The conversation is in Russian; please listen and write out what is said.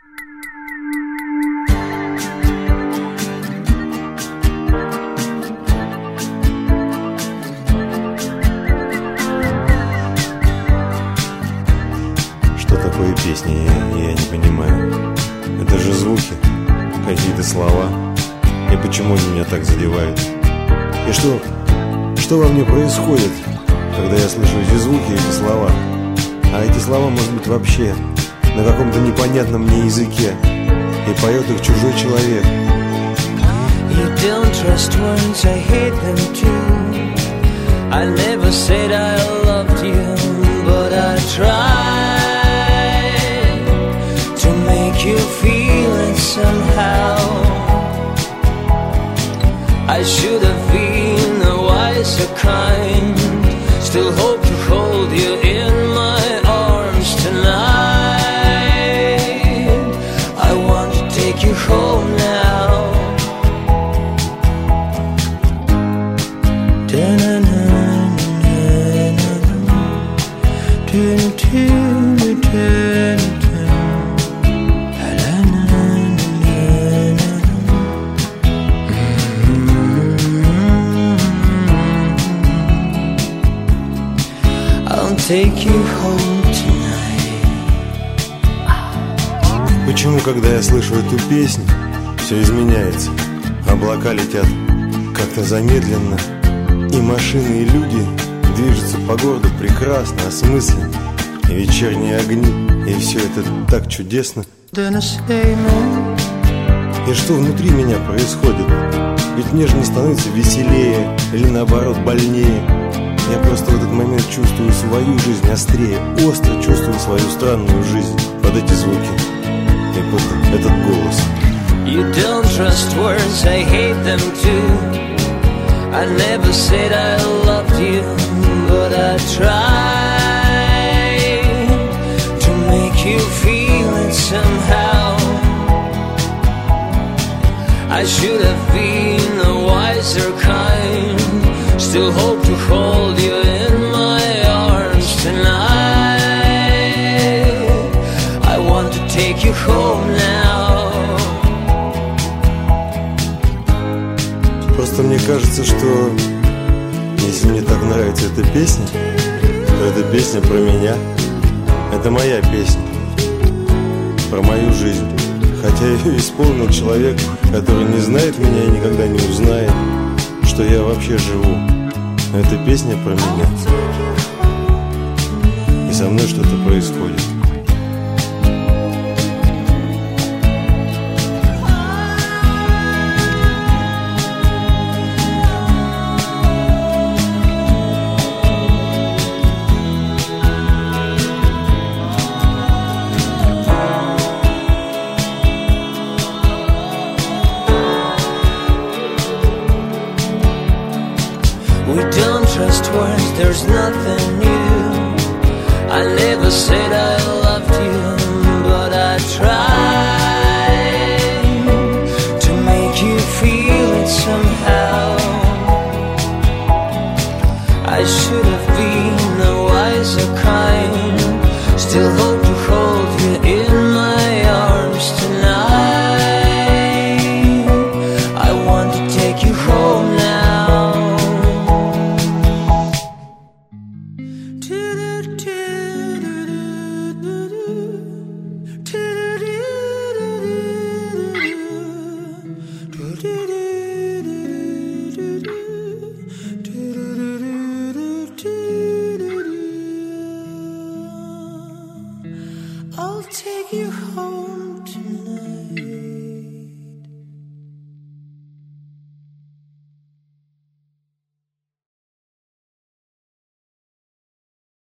Что такое песня, я не понимаю. Это же звуки, какие-то слова. И почему они меня так задевают? И что во мне происходит, когда я слышу эти звуки, эти слова? А эти слова, может быть, вообще на каком-то непонятном мне языке. И поет их чужой человек. You don't trust words, I hate them too. I never said I loved you, but I tried to make you feel it somehow. I should have been a wiser kind. Still hope to hold you in my arms tonight. I want to take you home now. I'll take you home tonight. Почему, когда я слышу эту песню, все изменяется? Облака летят как-то замедленно, и машины, и люди движутся по городу прекрасно, осмысленно. И вечерние огни, и все это так чудесно. И что внутри меня происходит? Ведь мне же не становится веселее или наоборот больнее. Я просто в этот момент чувствую свою жизнь острее, остро чувствую свою странную жизнь под эти звуки и под этот голос. You don't trust words, I hate them too. I never said I loved you, but I tried to make you feel it somehow. I should have been a wiser kind. Still hope to hold you in my arms tonight. I want to take you home now. Просто мне кажется, что если мне так нравится эта песня, то эта песня про меня. Это моя песня, про мою жизнь. Хотя ее исполнил человек, который не знает меня и никогда не узнает, что я вообще живу. Но эта песня про меня. И со мной что-то происходит. We don't trust words, there's nothing new. I never said I loved you, but I tried to make you feel it somehow. I should have been a wiser kind. Still hope to hold you in my arms tonight. I want to take you home now. I'll take you home.